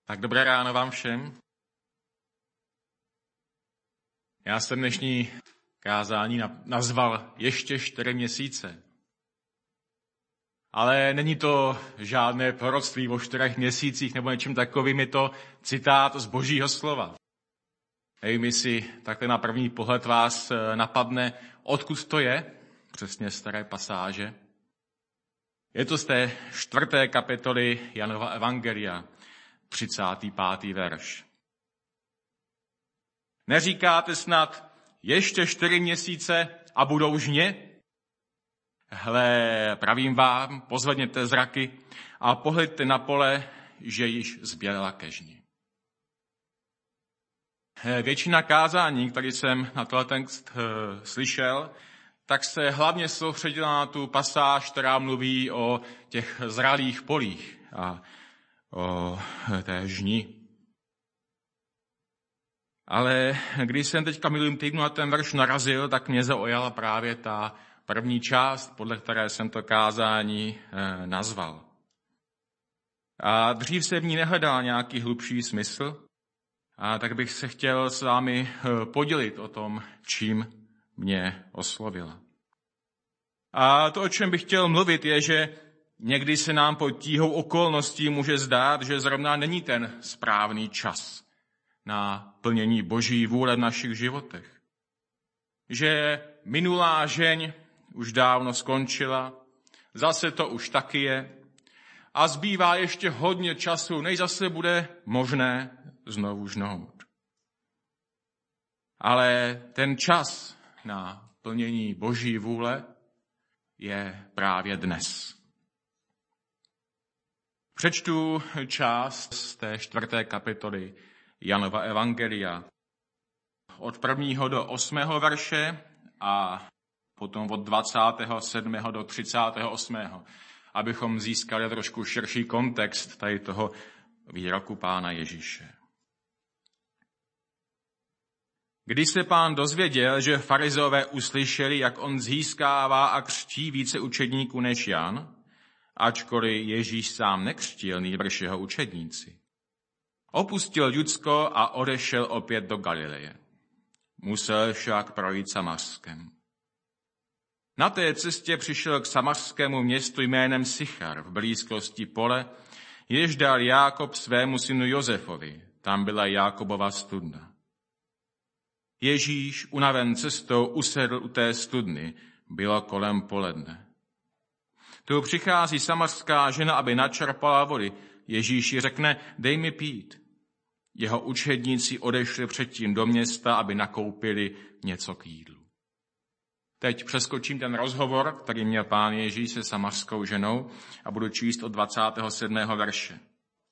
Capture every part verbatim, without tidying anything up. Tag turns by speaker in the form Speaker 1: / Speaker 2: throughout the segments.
Speaker 1: Tak dobré ráno vám všem. Já jsem dnešní kázání nazval ještě čtyři měsíce. Ale není to žádné proroctví o čtyřech měsících nebo něčím takovým, je to citát z Božího slova. Nevím, jestli takhle na první pohled vás napadne, odkud to je, přesně z staré pasáže. Je to z té čtvrté kapitoly Janova evangelia, třicátý pátý verš. Neříkáte snad ještě čtyři měsíce a budou žně? Hle, pravím vám, pozvedněte zraky a pohleďte na pole, že již zběla ke žni. Většina kázání, které jsem na tenhle text uh, slyšel, tak se hlavně soustředila na tu pasáž, která mluví o těch zralých polích a o té žni. Ale když jsem teďka minulým týdnu na ten verš narazil, tak mě zaujala právě ta první část, podle které jsem to kázání eh, nazval. A dřív jsem v ní nehledal nějaký hlubší smysl, a tak bych se chtěl s vámi eh, podělit o tom, čím mě oslovila. A to, o čem bych chtěl mluvit, je, že někdy se nám pod tíhou okolností může zdát, že zrovna není ten správný čas na plnění Boží vůle v našich životech. Že minulá žeň už dávno skončila, zase to už taky je a zbývá ještě hodně času, než zase bude možné znovu žnout. Ale ten čas na plnění Boží vůle je právě dnes. Přečtu část z té čtvrté kapitoly Janova evangelia od prvního do osmého verše a potom od dvacátého sedmého do třicátého osmého, abychom získali trošku širší kontext tady toho výroku Pána Ježíše. Když se Pán dozvěděl, že farizeové uslyšeli, jak on získává a křtí více učedníků než Jan, ačkoliv Ježíš sám nekřtil, nýbrž jeho učedníci, opustil Judsko a odešel opět do Galileje. Musel však projít Samařskem. Na té cestě přišel k samařskému městu jménem Sychar v blízkosti pole, jež dal Jákob svému synu Josefovi. Tam byla Jákobova studna. Ježíš, unaven cestou, usedl u té studny. Bylo kolem poledne. Tu přichází samařská žena, aby načerpala vody. Ježíš jí řekne, dej mi pít. Jeho učedníci odešli předtím do města, aby nakoupili něco k jídlu. Teď přeskočím ten rozhovor, který měl Pán Ježíš se samařskou ženou a budu číst od dvacátého sedmého verše.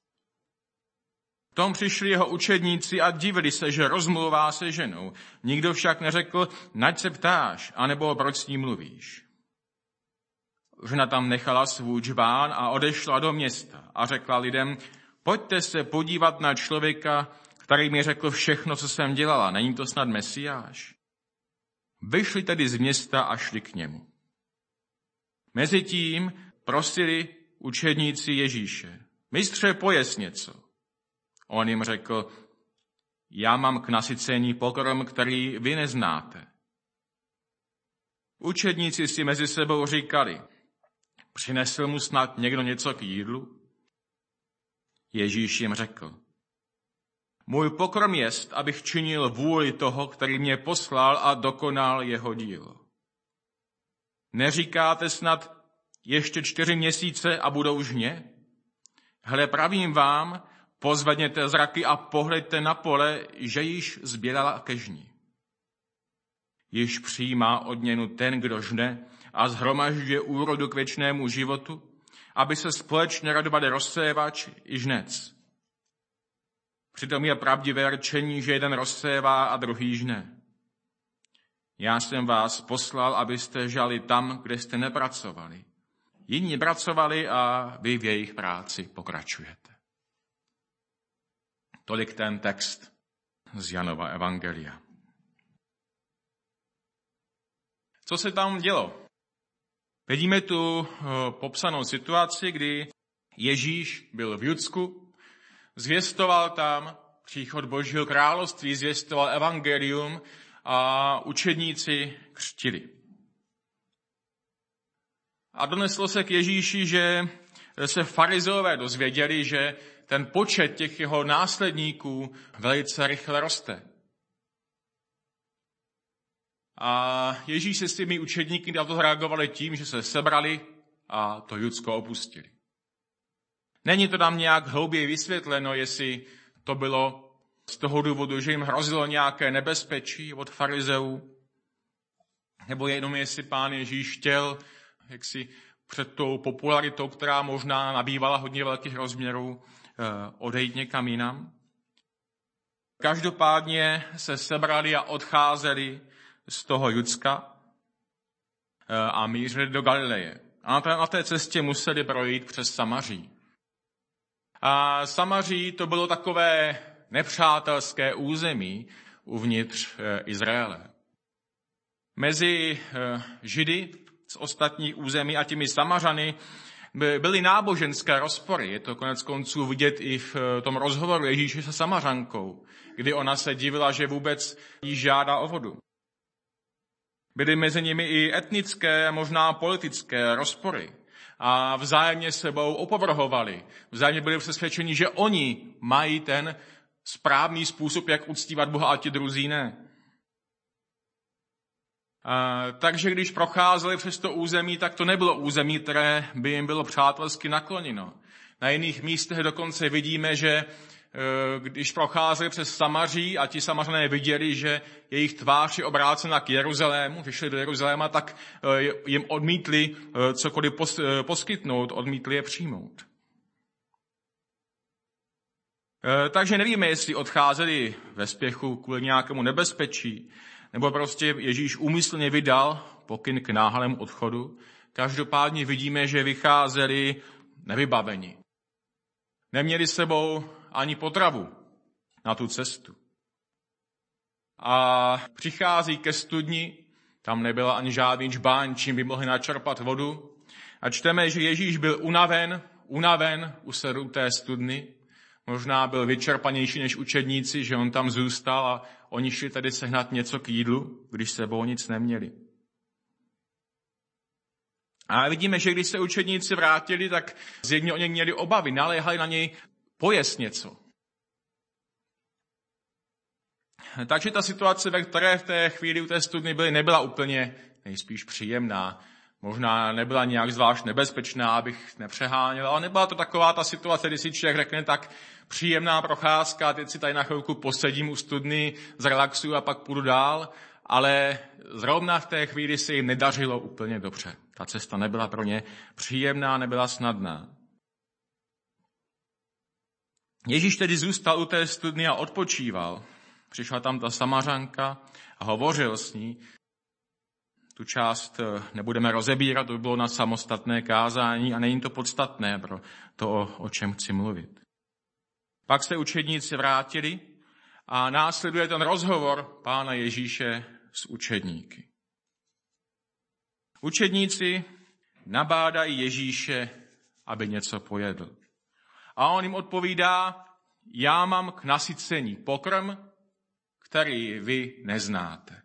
Speaker 1: V tom přišli jeho učedníci a divili se, že rozmluvá se ženou. Nikdo však neřekl, nač se ptáš, anebo proč s ní mluvíš. Žena tam nechala svůj džbán a odešla do města a řekla lidem, pojďte se podívat na člověka, který mi řekl všechno, co jsem dělala. Není to snad Mesiáš? Vyšli tedy z města a šli k němu. Mezitím prosili učedníci Ježíše, mistře, pojes něco. On jim řekl, já mám k nasycení pokrm, který vy neznáte. Učedníci si mezi sebou říkali, přinesl mu snad někdo něco k jídlu? Ježíš jim řekl, můj pokrm jest, abych činil vůli toho, který mě poslal a dokonal jeho dílo. Neříkáte snad ještě čtyři měsíce a budou žně? Hle, pravím vám, pozvedněte zraky a pohleďte na pole, že již zběrala ke žni. Již přijímá odměnu ten, kdo žne a shromažďuje úrodu k věčnému životu, aby se společně radovali rozsévač i žnec. Přitom je pravdivé rčení, že jeden rozsévá a druhý žne. Já jsem vás poslal, abyste žali tam, kde jste nepracovali. Jiní pracovali a vy v jejich práci pokračujete. Tolik ten text z Janova evangelia. Co se tam dělo? Vidíme tu popsanou situaci, kdy Ježíš byl v Judsku, Zvěstoval tam příchod Božího království, zvěstoval evangelium a učedníci křtili. A doneslo se k Ježíši, že se farizeové dozvěděli, že ten počet těch jeho následníků velice rychle roste. A Ježíš se s těmi učedníky na to reagovali tím, že se sebrali a to Judsko opustili. Není to tam nějak hlouběji vysvětleno, jestli to bylo z toho důvodu, že jim hrozilo nějaké nebezpečí od farizeů, nebo jenom jestli Pán Ježíš chtěl, jak si před tou popularitou, která možná nabývala hodně velkých rozměrů, odejít někam jinam. Každopádně se sebrali a odcházeli z toho Judska a mířili do Galileje. A na té cestě museli projít přes Samaří. A Samaří to bylo takové nepřátelské území uvnitř Izraele. Mezi Židy z ostatních území a těmi Samařany byly náboženské rozpory. Je to konec konců vidět i v tom rozhovoru Ježíše se Samařankou, kdy ona se divila, že vůbec jí žádá o vodu. Byly mezi nimi i etnické, možná politické rozpory. A vzájemně sebou opovrhovali. Vzájemně byli přesvědčeni, že oni mají ten správný způsob, jak uctívat Boha a ti druzí ne. A, takže když procházeli přes to území, tak to nebylo území, které by jim bylo přátelsky nakloněno. Na jiných místech dokonce vidíme, že když procházeli přes Samaří a ti Samařané viděli, že jejich tvář je obrácena k Jeruzalému, že šli do Jeruzaléma, tak jim odmítli cokoliv poskytnout, odmítli je přijmout. Takže nevíme, jestli odcházeli ve spěchu kvůli nějakému nebezpečí, nebo prostě Ježíš úmyslně vydal pokyn k náhlému odchodu. Každopádně vidíme, že vycházeli nevybaveni. Neměli s sebou ani potravu na tu cestu. A přichází ke studni, tam nebyla ani žádný čbáň, čím by mohli načerpat vodu. A čteme, že Ježíš byl unaven, unaven u sedu té studny. Možná byl vyčerpanější než učedníci, že on tam zůstal a oni šli tedy sehnat něco k jídlu, když sebou nic neměli. A vidíme, že když se učedníci vrátili, tak zjevně oni měli obavy, naléhali na něj pojést něco. Takže ta situace, ve které v té chvíli u té studny byly, nebyla úplně nejspíš příjemná. Možná nebyla nějak zvlášť nebezpečná, abych nepřeháněl, ale nebyla to taková ta situace, kdy si člověk řekne tak příjemná procházka, teď si tady na chvilku posedím u studny, zrelaxuju a pak půjdu dál, ale zrovna v té chvíli se jim nedařilo úplně dobře. Ta cesta nebyla pro ně příjemná, nebyla snadná. Ježíš tedy zůstal u té studny a odpočíval. Přišla tam ta Samařanka a hovořil s ní. Tu část nebudeme rozebírat, to by bylo na samostatné kázání a není to podstatné pro to, o čem chci mluvit. Pak se učedníci vrátili a následuje ten rozhovor Pána Ježíše s učedníky. Učedníci nabádají Ježíše, aby něco pojedl. A on jim odpovídá, já mám k nasycení pokrm, který vy neznáte.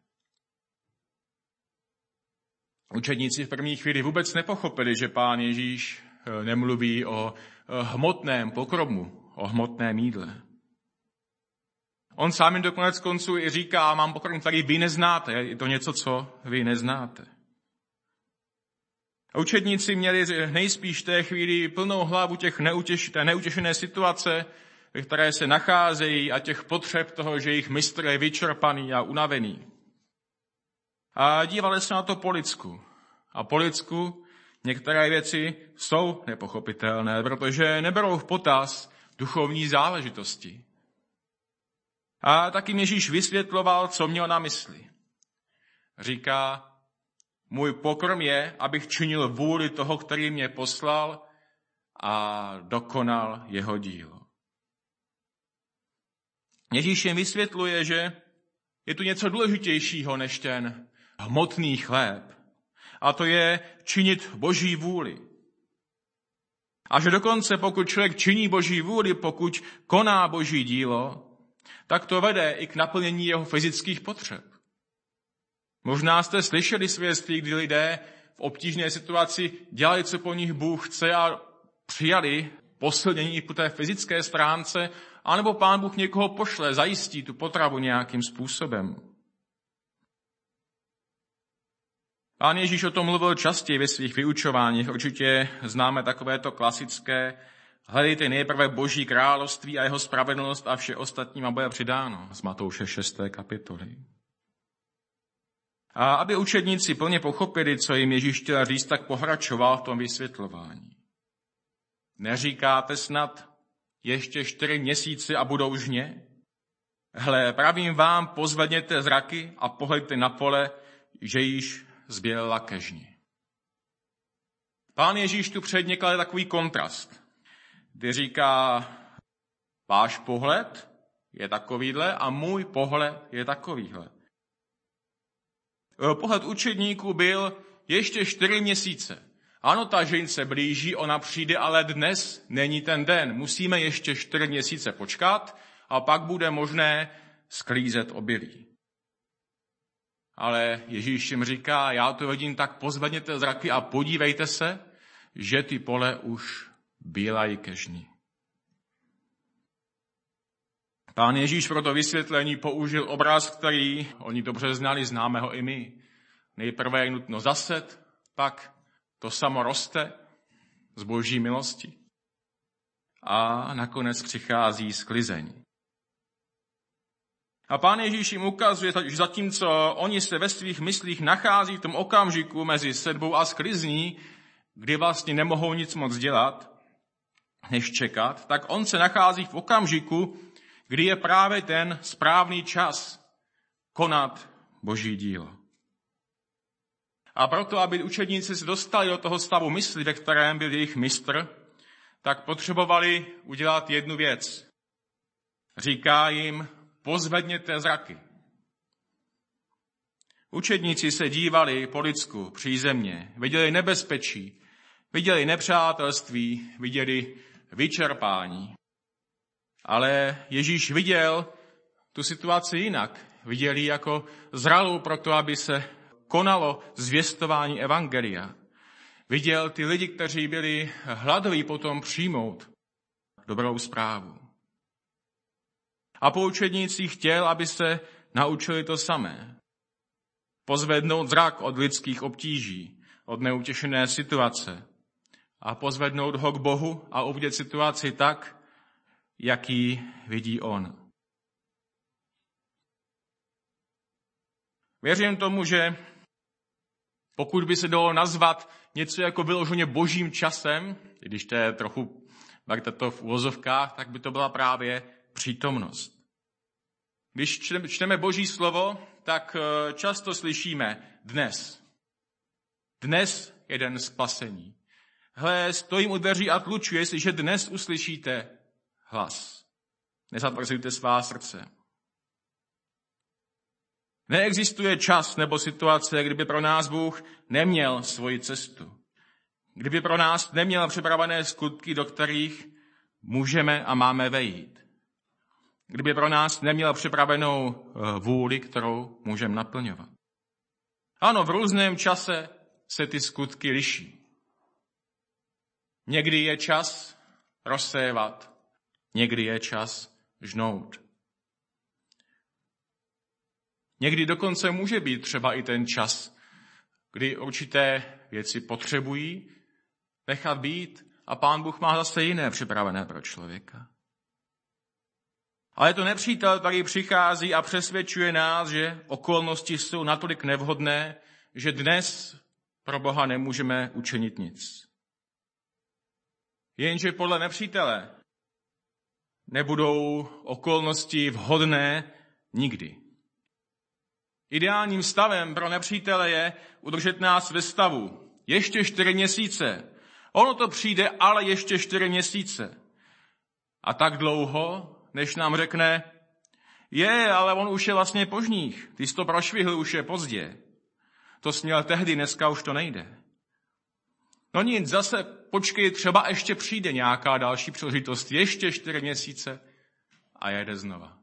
Speaker 1: Učedníci v první chvíli vůbec nepochopili, že Pán Ježíš nemluví o hmotném pokrmu, o hmotném jídle. On sám jim dokonec konců i říká, mám pokrm, který vy neznáte. Je to něco, co vy neznáte. A učedníci měli nejspíš v té chvíli plnou hlavu těch neutěš, té neutěšené situace, ve které se nacházejí a těch potřeb toho, že jejich mistr je vyčerpaný a unavený. A dívali se na to po lidsku. A po lidsku některé věci jsou nepochopitelné, protože neberou v potaz duchovní záležitosti. A taky Ježíš vysvětloval, co měl na mysli. Říká, můj pokrm je, abych činil vůli toho, který mě poslal a dokonal jeho dílo. Ježíš jim vysvětluje, že je tu něco důležitějšího než ten hmotný chléb. A to je činit Boží vůli. A že dokonce pokud člověk činí Boží vůli, pokud koná Boží dílo, tak to vede i k naplnění jeho fyzických potřeb. Možná jste slyšeli svědectví, kdy lidé v obtížné situaci dělali, co po nich Bůh chce a přijali posilnění i po té fyzické stránce, anebo Pán Bůh někoho pošle, zajistí tu potravu nějakým způsobem. Pán Ježíš o tom mluvil častěji ve svých vyučováních. Určitě známe takovéto klasické: hledejte nejprve Boží království a jeho spravedlnost a vše ostatní vám bude přidáno, z Matouše šesté kapitoly. A aby učedníci plně pochopili, co jim Ježíš chtěl říct, tak pokračoval v tom vysvětlování. Neříkáte snad, ještě čtyři měsíce a budou žně? Hle, pravím vám, pozvedněte zraky a pohleďte na pole, že již zbělela ke žni. Pán Ježíš tu předně klade takový kontrast, kdy říká, váš pohled je takovýhle a můj pohled je takovýhle. Pohled učedníků byl ještě čtyři měsíce. Ano, ta žeň se blíží, ona přijde, ale dnes není ten den. Musíme ještě čtyři měsíce počkat a pak bude možné sklízet obilí. Ale Ježíš jim říká, já to vidím, tak pozvedněte zraky a podívejte se, že ty pole už bělají ke žni. Pán Ježíš pro to vysvětlení použil obraz, který oni dobře znali, známe ho i my. Nejprve je nutno zaset, pak to samo roste z Boží milosti a nakonec přichází sklizeň. A Pán Ježíš jim ukazuje, že zatímco oni se ve svých myslích nachází v tom okamžiku mezi sedbou a sklizní, kdy vlastně nemohou nic moc dělat, než čekat, tak on se nachází v okamžiku, kdy je právě ten správný čas konat Boží dílo. A proto, aby učedníci se dostali do toho stavu mysli, ve kterém byl jejich mistr, tak potřebovali udělat jednu věc. Říká jim, pozvedněte zraky. Učedníci se dívali po lidsku, přízemně, viděli nebezpečí, viděli nepřátelství, viděli vyčerpání. Ale Ježíš viděl tu situaci jinak. Viděl ji jako zralou proto, aby se konalo zvěstování evangelia. Viděl ty lidi, kteří byli hladoví potom přijmout dobrou zprávu. A po učednících chtěl, aby se naučili to samé. Pozvednout zrak od lidských obtíží, od neutěšené situace a pozvednout ho k Bohu a uvidět situaci tak, jaký vidí on. Věřím tomu, že pokud by se dalo nazvat něco jako vyloženě božím časem, když to je trochu, berte to v uvozovkách, tak by to byla právě přítomnost. Když čteme Boží slovo, tak často slyšíme dnes. Dnes je den spasení. Hle, stojím u dveří a tlučuji, jestliže dnes uslyšíte hlas. Nezatvrzujte svá srdce. Neexistuje čas nebo situace, kdyby pro nás Bůh neměl svoji cestu. Kdyby pro nás neměl připravené skutky, do kterých můžeme a máme vejít. Kdyby pro nás neměl připravenou vůli, kterou můžeme naplňovat. Ano, v různém čase se ty skutky liší. Někdy je čas rozsévat, někdy je čas žnout. Někdy dokonce může být třeba i ten čas, kdy určité věci potřebují nechat být a Pán Bůh má zase jiné připravené pro člověka. Ale je to nepřítel, který přichází a přesvědčuje nás, že okolnosti jsou natolik nevhodné, že dnes pro Boha nemůžeme učinit nic. Jenže podle nepřítele nebudou okolnosti vhodné nikdy. Ideálním stavem pro nepřítele je udržet nás ve stavu. Ještě čtyři měsíce. Ono to přijde, ale ještě čtyři měsíce. A tak dlouho, než nám řekne, je, ale on už je vlastně po žních. Ty jsi to prošvihl, už je pozdě. To směl tehdy, dneska už to nejde. No nic, zase počkej, třeba ještě přijde nějaká další příležitost, ještě čtyři měsíce a jede znova.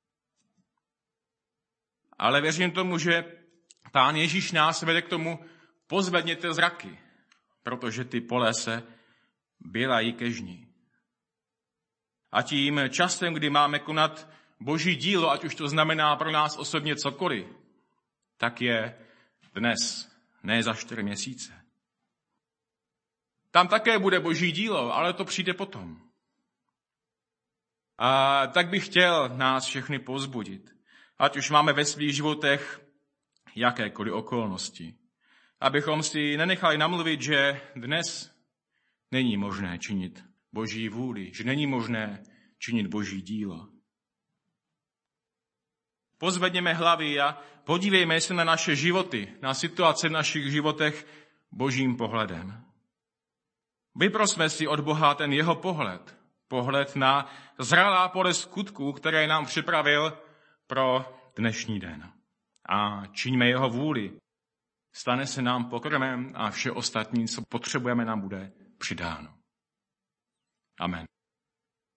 Speaker 1: Ale věřím tomu, že Pán Ježíš nás vede k tomu, pozvedněte zraky, protože ty pole se bělají ke žni. A tím časem, kdy máme konat Boží dílo, ať už to znamená pro nás osobně cokoliv, tak je dnes, ne za čtyři měsíce. Tam také bude Boží dílo, ale to přijde potom. A tak bych chtěl nás všechny povzbudit, ať už máme ve svých životech jakékoliv okolnosti, abychom si nenechali namluvit, že dnes není možné činit Boží vůli, že není možné činit Boží dílo. Pozvedněme hlavy a podívejme se na naše životy, na situace v našich životech Božím pohledem. Vyprosme si od Boha ten jeho pohled, pohled na zralá pole skutků, které nám připravil pro dnešní den. A čiňme jeho vůli. Stane se nám pokrmem a vše ostatní, co potřebujeme, nám bude přidáno. Amen.